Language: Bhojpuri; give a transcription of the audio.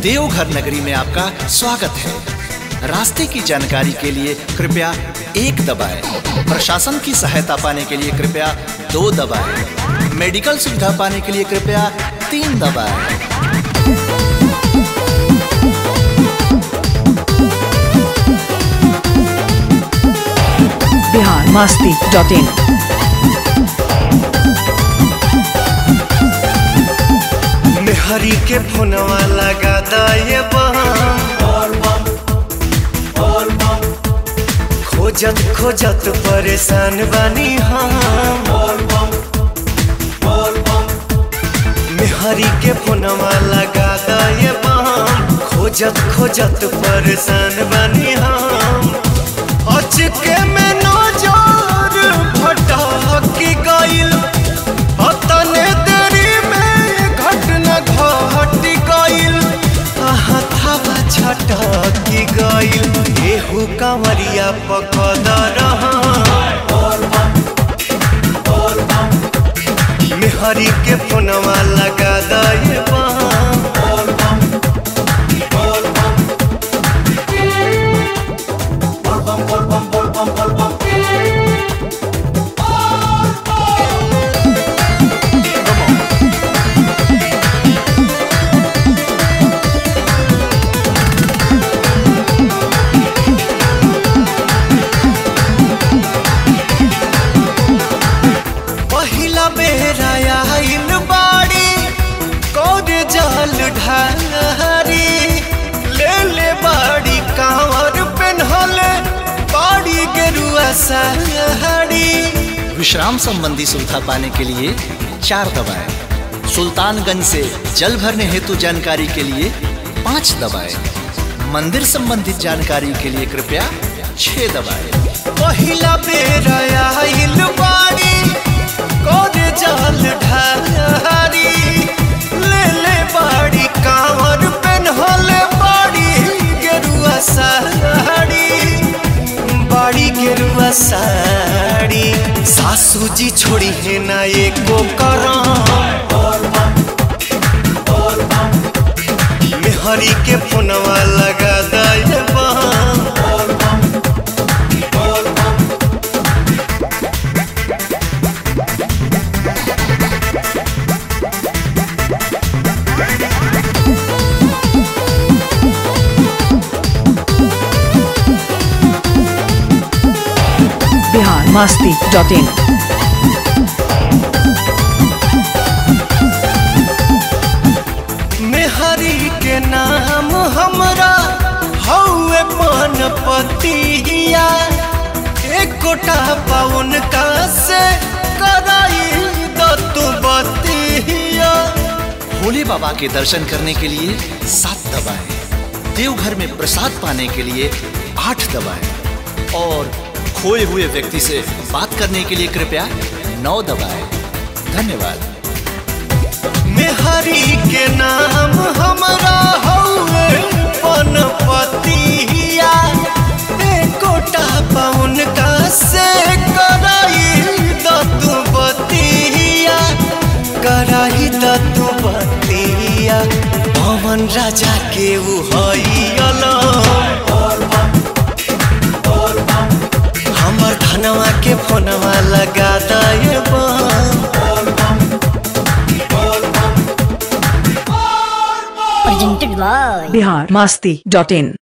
देवघर नगरी में आपका स्वागत है। रास्ते की जानकारी के लिए कृपया 1 दबाएं। प्रशासन की सहायता पाने के लिए कृपया 2 दबाएं। मेडिकल सुविधा पाने के लिए कृपया 3 दबाएं। biharmasti.in हरी के फोनवा लगा दाए खोजत खोजत परेशान बानी हम मेहरी के फोनवा लगा दाए खोजत खोजत परेशान बानी हम अचके में नजर भटक गइल अतने देरी में घटना घट गइल हथवा छटक गइल एहू कंवरिया पकड़ रहा मेहरी के फोनवा लगा दाए पहिला बेरा आइल बाड़ी कौन जल ढारी ले ले बाड़ी कांवर पेन्हले बाड़ी गेरुआ साड़ी। विश्राम संबंधी सुविधा पाने के लिए 4 दबाएं। सुल्तानगंज से जल भरने हेतु जानकारी के लिए 5 दबाएं। मंदिर संबंधित जानकारी के लिए कृपया 6 दबाएं। पहिला बेरा आइल बाड़ी कौन जल ढारी ले ले बाड़ी कांवर पेन्हले बाड़ी गेरुआ साड़ी बाड़ी गेरुआ साड़ी सासू जी छोड़ी है ना एको मेहरी के फोनवा लगा दाए biharmasti.in मेहरी के नाम हमरा हौवे पनपतिया एक गोटा पाउन का से कराई दतु बतिया। भोले बाबा के दर्शन करने के लिए 7 दबाएं। देवघर में प्रसाद पाने के लिए 8 दबाएं और खोए हुए व्यक्ति से बात करने के लिए कृपया 9 दबाएं। धन्यवाद। मेहरी के नाम हमरा हौवे पनपतिया कोटा पाउन का से कराई दतु बतिया कराई दतु बतिया पवन राजा के उ हइला हमर धनवा के फोनवा लगा दाए biharmasti.in